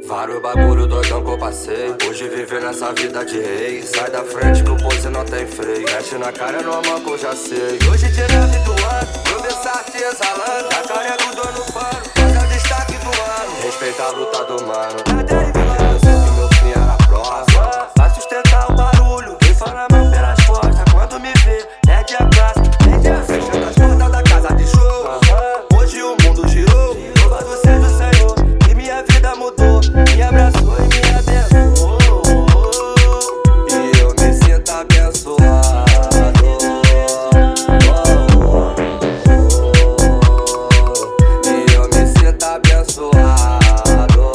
Vários bagulho doidão que eu passei. Hoje viver nessa vida de rei. Sai da frente que o pose não tem freio. Mexe na cara no amor que eu já sei. Hoje de nave do ano, eu versátil exalando. Já carrego dor no pano, mas é o destaque do ano. Respeita a luta do mano. Eu sei que meu fim era próximo. Vai sustentar o barulho. Quem fala mal pelas costas, quando me vê, perde a classe, perde a fechando as portas da casa de show. Hoje o mundo girou. Louvado seja o Senhor, que minha vida mudou. Me abraçou e me abençoou. E eu me sinto abençoado. E eu me sinto abençoado.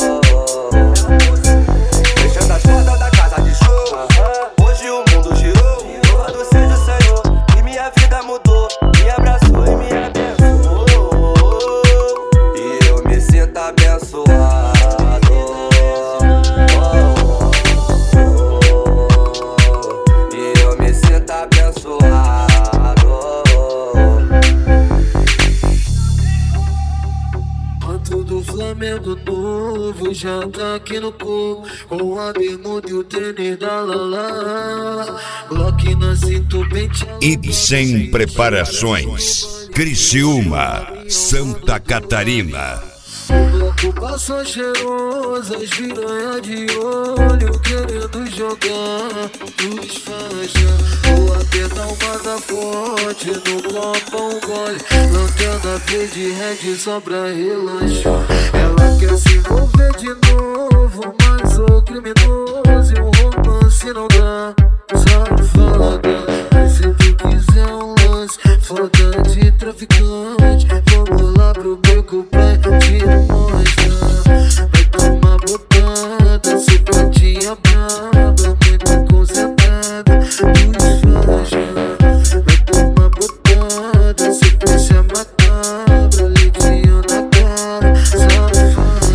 Fechando as portas da casa de show. Hoje o mundo girou. Louvado seja o Senhor, que minha vida mudou. Me abraçou e me abençoou. E eu me sinto abençoado. Do Flamengo novo já tá aqui no corpo, com a bermuda e o tênis da Lala. Glock na cintura bem Ibsen Preparações, Criciúma, Santa Catarina. O bloco passa cheiroso, as piranha de olho querendo jogar os faixa. Vou apertar uma da forte, no copo um gole. Lanterna verde, red só pra relaxar. Ela quer se envolver de novo, mas o criminoso e o romance não dá. Safada, mas se tu quiser um lance, foda de traficante, vamos lá pro beco pra te mostrar. Vai tomar botada, simpatia braba, muito concentrada, dos faixa. Vai tomar botada, sequência macabra, lidinho na cara, safada.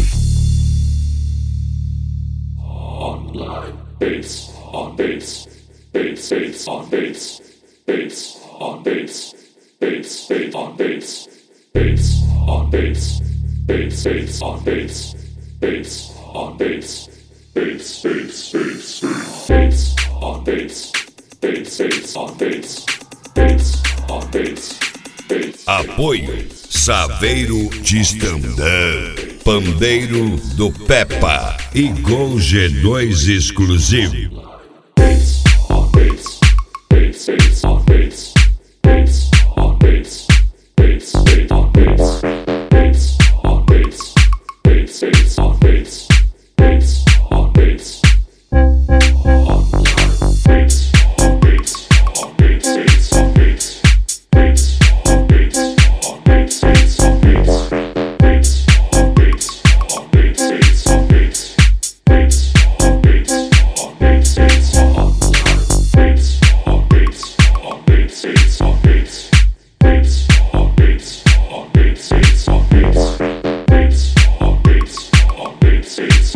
Online bass, on bass, bass, bass, on bass, bass, on bass, bass, bass, on bass, bass, on bass, bass, bass, on bass, bass, on bass, bass, bass, bass, bass, on bass, bass, bass, on bass, bass, on bass, bass. Apoio Saveiro Distandã, Pandeiro do Peppa e Gol G2 exclusivo. Bass, on bass, bass, bass, on bass, bass, on bass, bass, bass, on bass, bass, on bass, bass, bass, on bass, bass, on bass, on bass, on bass, on bass, bass, on bass, bass, on bass, on bass, bass, on bass, bass, on bass, on bass, bass, on bass, bass, on bass, on bass, bass, on bass, on bass, on bass, bass, on bass, bass, on bass, on bass, bass, on bass, bass, on bass, on bass, bass.